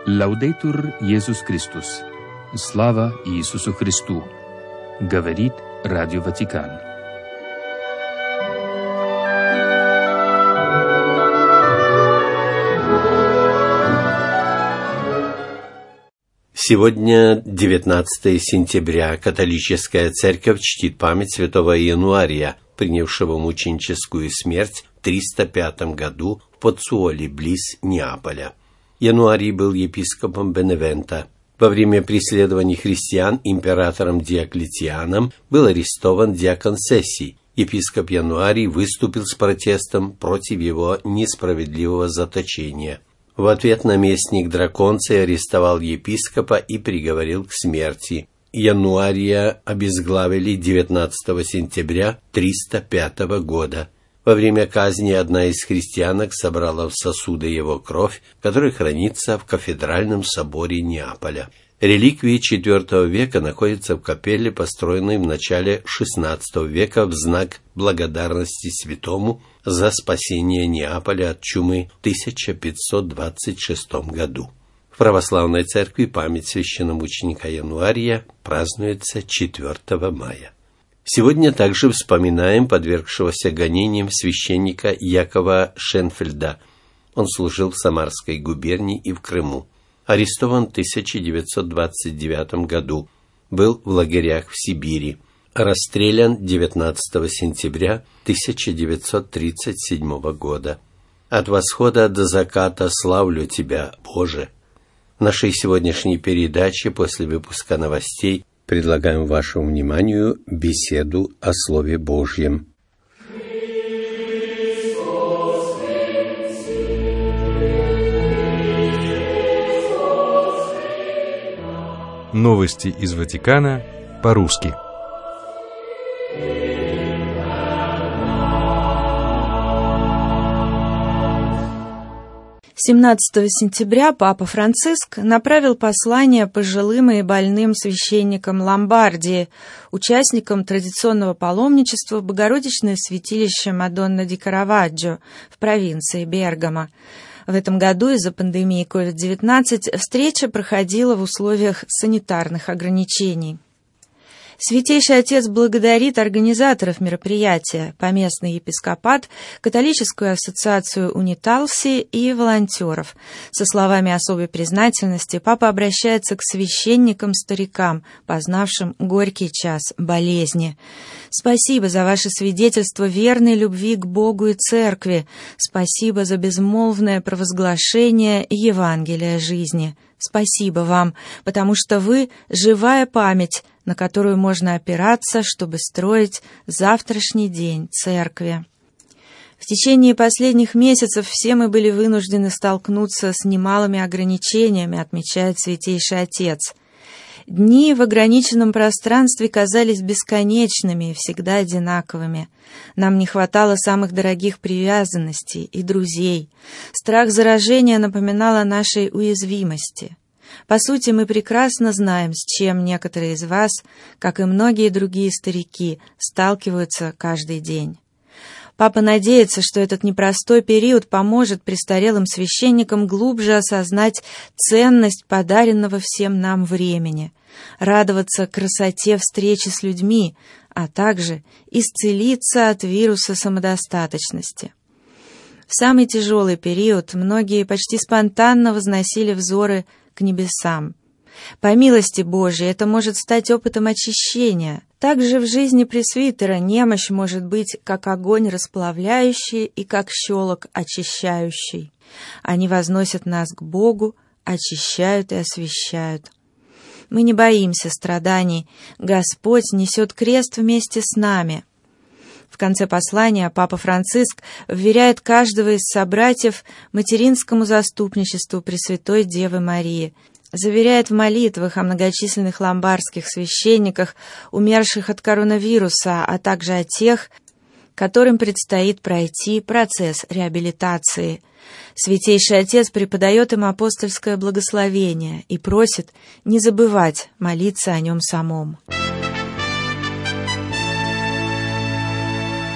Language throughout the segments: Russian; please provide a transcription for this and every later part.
Лаудейтур Иисус Христос. Слава Иисусу Христу. Говорит Радио Ватикан. Сегодня 19 сентября. Католическая церковь чтит память святого Януария, принявшего мученическую смерть в 305 году в Поццуоле, близ Неаполя. Януарий был епископом Беневента. Во время преследований христиан императором Диоклетианом был арестован диакон Сессий. Епископ Януарий выступил с протестом против его несправедливого заточения. В ответ наместник Драконций арестовал епископа и приговорил к смерти. Януария обезглавили 19 сентября 305 года. Во время казни одна из христианок собрала в сосуды его кровь, которая хранится в кафедральном соборе Неаполя. Реликвии IV века находятся в капелле, построенной в начале XVI века в знак благодарности святому за спасение Неаполя от чумы в 1526 году. В православной церкви память священномученика Януария празднуется 4 мая. Сегодня также вспоминаем подвергшегося гонениям священника Якова Шенфельда. Он служил в Самарской губернии и в Крыму. Арестован в 1929 году. Был в лагерях в Сибири. Расстрелян 19 сентября 1937 года. От восхода до заката славлю Тебя, Боже. В нашей сегодняшней передаче после выпуска новостей предлагаем вашему вниманию беседу о Слове Божьем. Новости из Ватикана по-русски. – 17 сентября Папа Франциск направил послание пожилым и больным священникам Ломбардии, участникам традиционного паломничества в Богородичное святилище Мадонна ди Караваджо в провинции Бергамо. В этом году из-за пандемии COVID-19 встреча проходила в условиях санитарных ограничений. Святейший Отец благодарит организаторов мероприятия, поместный епископат, католическую ассоциацию Униталси и волонтеров. Со словами особой признательности Папа обращается к священникам-старикам, познавшим горький час болезни. Спасибо за ваше свидетельство верной любви к Богу и Церкви. Спасибо за безмолвное провозглашение Евангелия жизни. Спасибо вам, потому что вы — живая память, на которую можно опираться, чтобы строить завтрашний день Церкви. В течение последних месяцев все мы были вынуждены столкнуться с немалыми ограничениями, отмечает Святейший Отец. Дни в ограниченном пространстве казались бесконечными и всегда одинаковыми. Нам не хватало самых дорогих привязанностей и друзей. Страх заражения напоминал о нашей уязвимости. По сути, мы прекрасно знаем, с чем некоторые из вас, как и многие другие старики, сталкиваются каждый день. Папа надеется, что этот непростой период поможет престарелым священникам глубже осознать ценность подаренного всем нам времени, радоваться красоте встречи с людьми, а также исцелиться от вируса самодостаточности. В самый тяжелый период многие почти спонтанно возносили взоры к небесам. По милости Божией это может стать опытом очищения. Также в жизни пресвитера немощь может быть как огонь расплавляющий и как щелок очищающий. Они возносят нас к Богу, очищают и освящают. Мы не боимся страданий. Господь несет крест вместе с нами. В конце послания Папа Франциск вверяет каждого из собратьев материнскому заступничеству Пресвятой Девы Марии, заверяет в молитвах о многочисленных ломбардских священниках, умерших от коронавируса, а также о тех, которым предстоит пройти процесс реабилитации. Святейший Отец преподает им апостольское благословение и просит не забывать молиться о нем самом.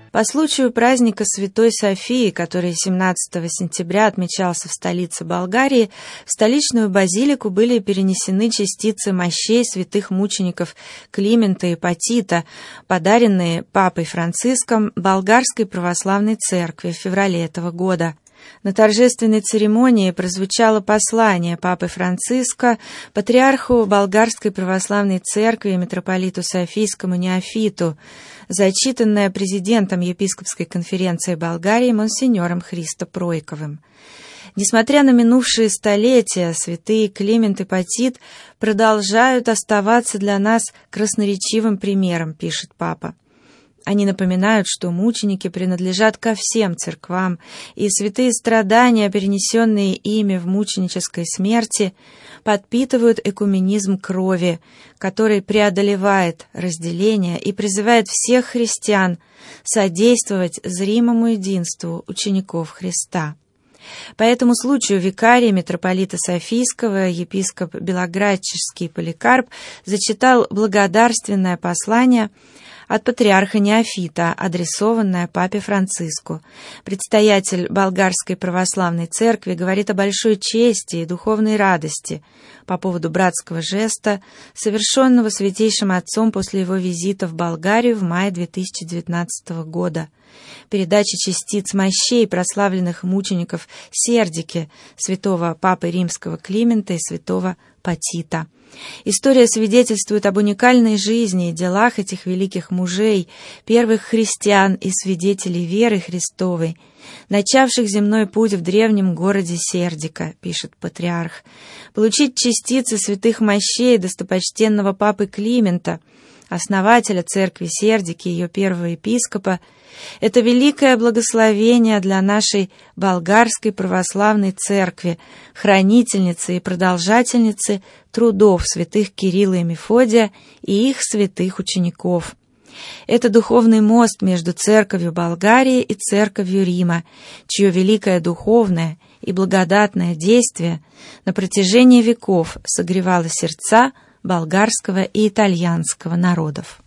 По случаю праздника Святой Софии, который 17 сентября отмечался в столице Болгарии, в столичную базилику были перенесены частицы мощей святых мучеников Климента и Потита, подаренные Папой Франциском Болгарской православной церкви в феврале этого года. На торжественной церемонии прозвучало послание Папы Франциска патриарху Болгарской православной церкви митрополиту Софийскому Неофиту, зачитанное президентом епископской конференции Болгарии монсеньором Христо Пройковым. Несмотря на минувшие столетия, святые Климент и Потит продолжают оставаться для нас красноречивым примером, пишет Папа. Они напоминают, что мученики принадлежат ко всем церквам, и святые страдания, перенесенные ими в мученической смерти, подпитывают экуменизм крови, который преодолевает разделение и призывает всех христиан содействовать зримому единству учеников Христа. По этому случаю викарий митрополита Софийского, епископ Белоградчишский Поликарп, зачитал благодарственное послание от патриарха Неофита, адресованное Папе Франциску. Предстоятель Болгарской православной церкви говорит о большой чести и духовной радости по поводу братского жеста, совершенного Святейшим Отцом после его визита в Болгарию в мае 2019 года. Передача частиц мощей прославленных мучеников Сердики, святого Папы Римского Климента и святого Потита. История свидетельствует об уникальной жизни и делах этих великих мужей, первых христиан и свидетелей веры Христовой, начавших земной путь в древнем городе Сердика, пишет патриарх. Получить частицы святых мощей достопочтенного Папы Климента, основателя церкви Сердики и ее первого епископа, это великое благословение для нашей Болгарской православной церкви, хранительницы и продолжательницы трудов святых Кирилла и Мефодия и их святых учеников. Это духовный мост между церковью Болгарии и церковью Рима, чье великое духовное и благодатное действие на протяжении веков согревало сердца болгарского и итальянского народов.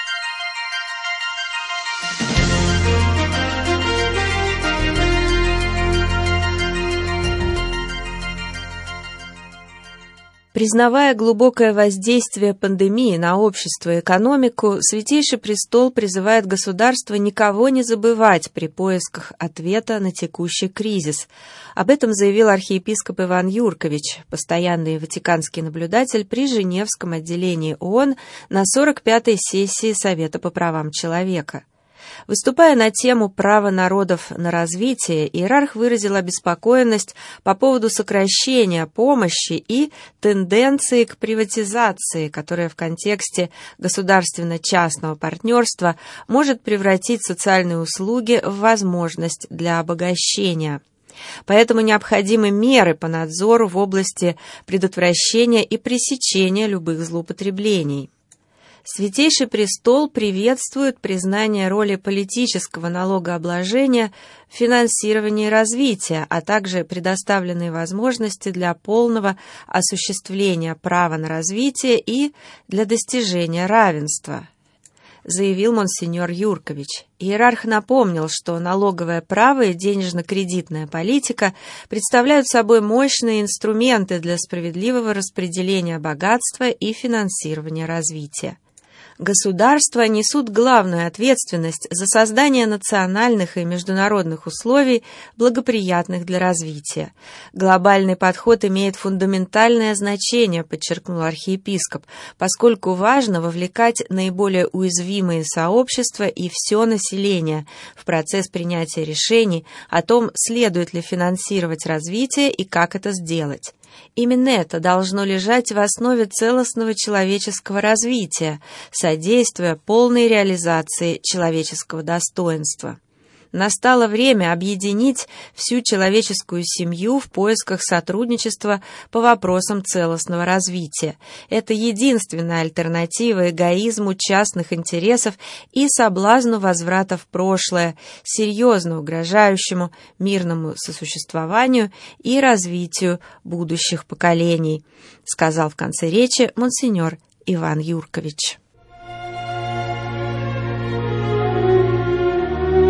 Признавая глубокое воздействие пандемии на общество и экономику, Святейший Престол призывает государство никого не забывать при поисках ответа на текущий кризис. Об этом заявил архиепископ Иван Юркович, постоянный ватиканский наблюдатель при Женевском отделении ООН на 45-й сессии Совета по правам человека. Выступая на тему права народов на развитие, иерарх выразил обеспокоенность по поводу сокращения помощи и тенденции к приватизации, которая в контексте государственно-частного партнерства может превратить социальные услуги в возможность для обогащения. Поэтому необходимы меры по надзору в области предотвращения и пресечения любых злоупотреблений. Святейший Престол приветствует признание роли политического налогообложения в финансировании развития, а также предоставленные возможности для полного осуществления права на развитие и для достижения равенства, заявил монсеньор Юркович. Иерарх напомнил, что налоговое право и денежно-кредитная политика представляют собой мощные инструменты для справедливого распределения богатства и финансирования развития. Государства несут главную ответственность за создание национальных и международных условий, благоприятных для развития. Глобальный подход имеет фундаментальное значение, подчеркнул архиепископ, поскольку важно вовлекать наиболее уязвимые сообщества и все население в процесс принятия решений о том, следует ли финансировать развитие и как это сделать. Именно это должно лежать в основе целостного человеческого развития, содействуя полной реализации человеческого достоинства. Настало время объединить всю человеческую семью в поисках сотрудничества по вопросам целостного развития. Это единственная альтернатива эгоизму частных интересов и соблазну возврата в прошлое, серьезно угрожающему мирному сосуществованию и развитию будущих поколений, сказал в конце речи монсеньор Иван Юркович.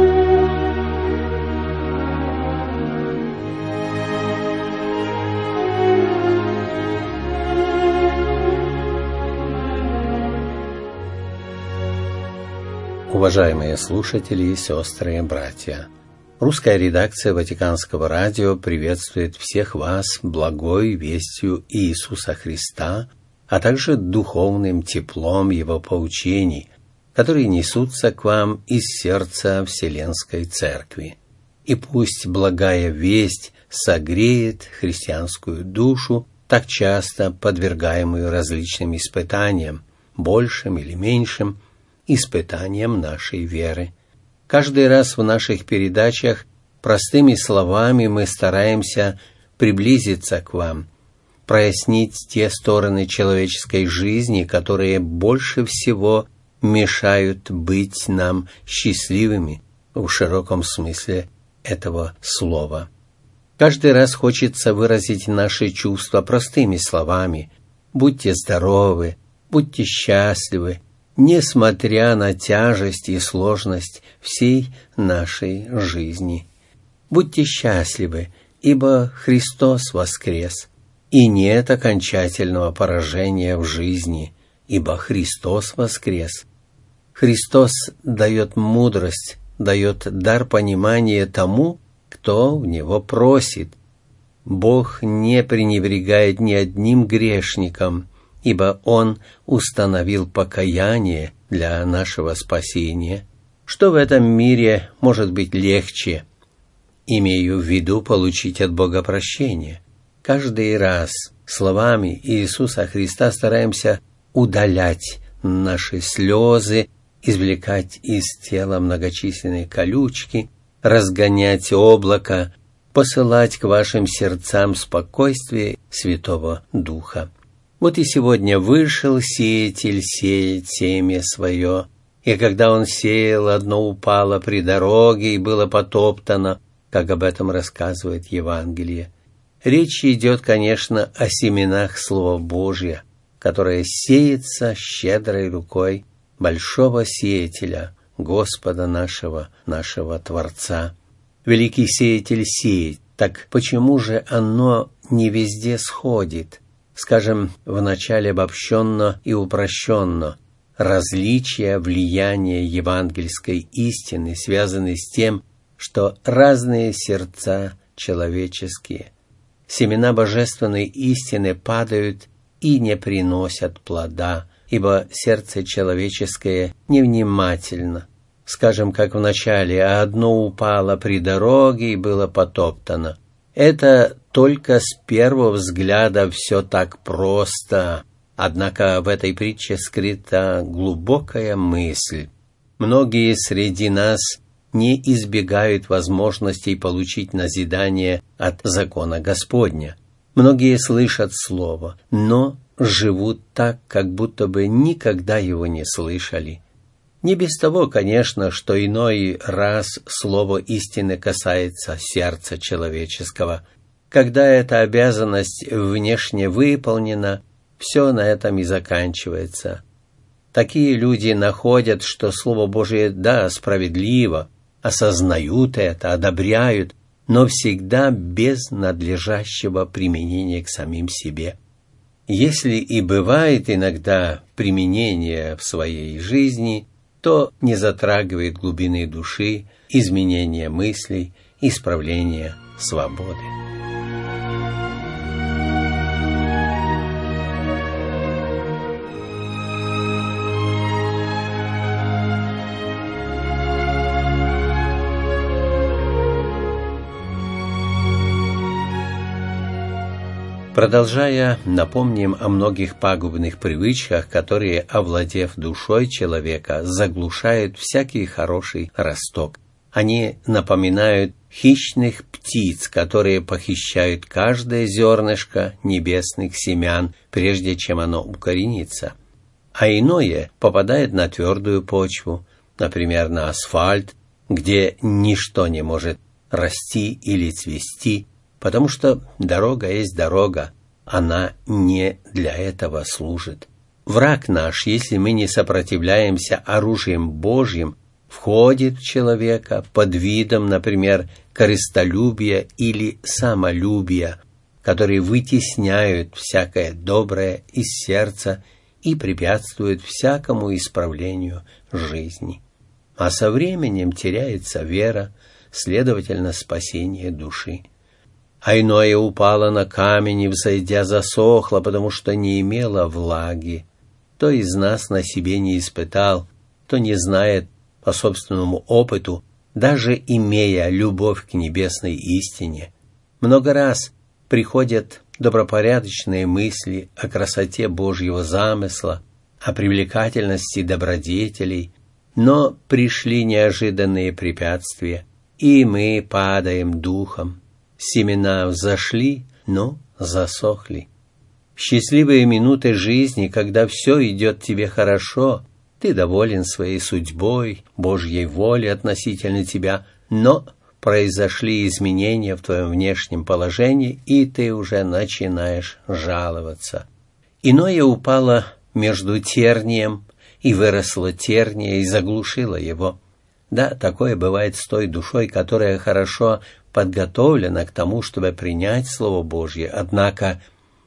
Уважаемые слушатели и сестры и братья, русская редакция Ватиканского радио приветствует всех вас благой вестью Иисуса Христа, а также духовным теплом Его поучений, которые несутся к вам из сердца Вселенской Церкви. И пусть благая весть согреет христианскую душу, так часто подвергаемую различным испытаниям, большим или меньшим, испытаниям нашей веры. Каждый раз в наших передачах простыми словами мы стараемся приблизиться к вам, прояснить те стороны человеческой жизни, которые больше всего мешают быть нам счастливыми в широком смысле этого слова. Каждый раз хочется выразить наши чувства простыми словами. Будьте здоровы, будьте счастливы, несмотря на тяжесть и сложность всей нашей жизни. Будьте счастливы, ибо Христос воскрес, и нет окончательного поражения в жизни, ибо Христос воскрес. Христос дает мудрость, дает дар понимания тому, кто в Него просит. Бог не пренебрегает ни одним грешником, ибо Он установил покаяние для нашего спасения. Что в этом мире может быть легче? Имею в виду получить от Бога прощение. Каждый раз словами Иисуса Христа стараемся удалять наши слезы, извлекать из тела многочисленные колючки, разгонять облако, посылать к вашим сердцам спокойствие Святого Духа. Вот и сегодня вышел сеятель сеять семя свое, и когда он сеял, одно упало при дороге и было потоптано, как об этом рассказывает Евангелие. Речь идет, конечно, о семенах Слова Божия, которое сеется щедрой рукой большого сеятеля, Господа нашего Творца. Великий сеятель сеет, так почему же оно не везде сходит? Скажем, вначале обобщенно и упрощенно, различия влияния евангельской истины связаны с тем, что разные сердца человеческие, семена божественной истины падают и не приносят плода, ибо сердце человеческое невнимательно. Скажем, как в начале, одно упало при дороге и было потоптано. Это только с первого взгляда все так просто, однако в этой притче скрыта глубокая мысль. Многие среди нас не избегают возможностей получить назидание от закона Господня. Многие слышат слово, но живут так, как будто бы никогда его не слышали. Не без того, конечно, что иной раз слово истины касается сердца человеческого. Когда эта обязанность внешне выполнена, все на этом и заканчивается. Такие люди находят, что Слово Божие, да, справедливо, осознают это, одобряют, но всегда без надлежащего применения к самим себе. Если и бывает иногда применение в своей жизни, то не затрагивает глубины души, изменения мыслей, исправления свободы. Продолжая, напомним о многих пагубных привычках, которые, овладев душой человека, заглушают всякий хороший росток. Они напоминают хищных птиц, которые похищают каждое зернышко небесных семян, прежде чем оно укоренится. А иное попадает на твердую почву, например, на асфальт, где ничто не может расти или цвести, потому что дорога есть дорога, она не для этого служит. Враг наш, если мы не сопротивляемся оружием Божьим, входит в человека под видом, например, корыстолюбия или самолюбия, которые вытесняют всякое доброе из сердца и препятствуют всякому исправлению жизни. а со временем теряется вера, следовательно, спасение души. А иное упало на камень и, взойдя, засохло, потому что не имело влаги. Кто из нас на себе не испытал, кто не знает по собственному опыту, даже имея любовь к небесной истине, много раз приходят добропорядочные мысли о красоте Божьего замысла, о привлекательности добродетелей, но пришли неожиданные препятствия, и мы падаем духом. Семена взошли, но засохли. В счастливые минуты жизни, когда все идет тебе хорошо, ты доволен своей судьбой, Божьей волей относительно тебя, но произошли изменения в твоем внешнем положении, и ты уже начинаешь жаловаться. Иное упало между тернием, и выросло терния, и заглушило его. Да, такое бывает с той душой, которая хорошо подготовлена к тому, чтобы принять Слово Божье, однако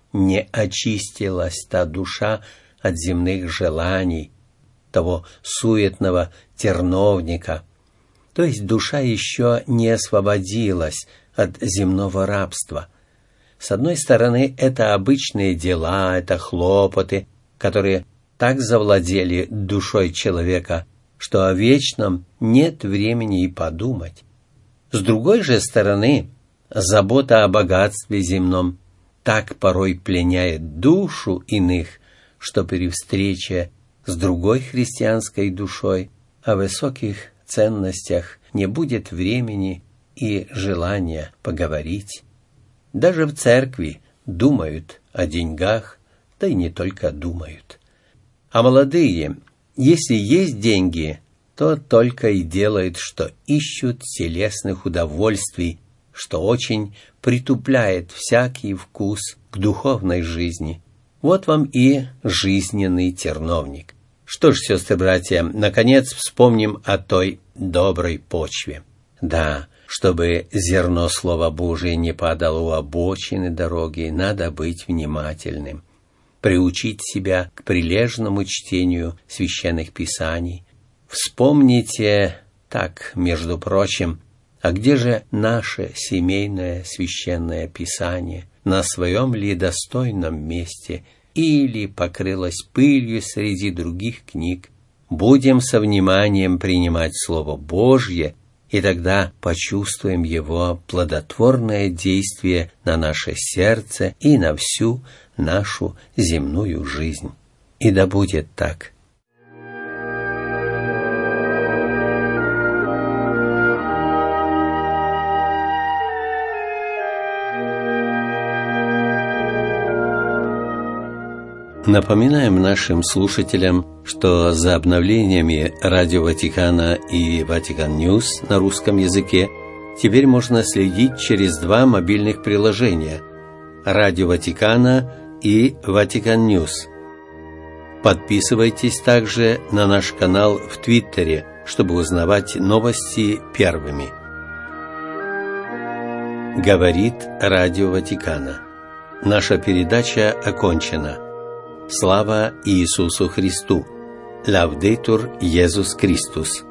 не очистилась та душа от земных желаний, того суетного терновника. То есть душа еще не освободилась от земного рабства. С одной стороны, это обычные дела, это хлопоты, которые так завладели душой человека, что о вечном нет времени и подумать. С другой же стороны, забота о богатстве земном так порой пленяет душу иных, что при встрече с другой христианской душой о высоких ценностях не будет времени и желания поговорить. Даже в церкви думают о деньгах, да и не только думают. А молодые, если есть деньги, то только и делают, что ищут телесных удовольствий, что очень притупляет всякий вкус к духовной жизни. Вот вам и жизненный терновник. Что ж, сестры-братья, наконец вспомним о той доброй почве. Да, чтобы зерно Слова Божия не падало у обочины дороги, надо быть внимательным, приучить себя к прилежному чтению священных писаний. Вспомните так, между прочим, а где же наше семейное священное писание? На своем ли достойном месте или покрылось пылью среди других книг? Будем со вниманием принимать Слово Божье, и тогда почувствуем его плодотворное действие на наше сердце и на всю нашу земную жизнь. И да будет так. Напоминаем нашим слушателям, что за обновлениями Радио Ватикана и Ватикан Ньюс на русском языке теперь можно следить через два мобильных приложения – Радио Ватикана и Ватикан Ньюс. Подписывайтесь также на наш канал в Твиттере, чтобы узнавать новости первыми. Говорит Радио Ватикана. Наша передача окончена. Слава Иисусу Христу! Лаудетур Иисус Христос!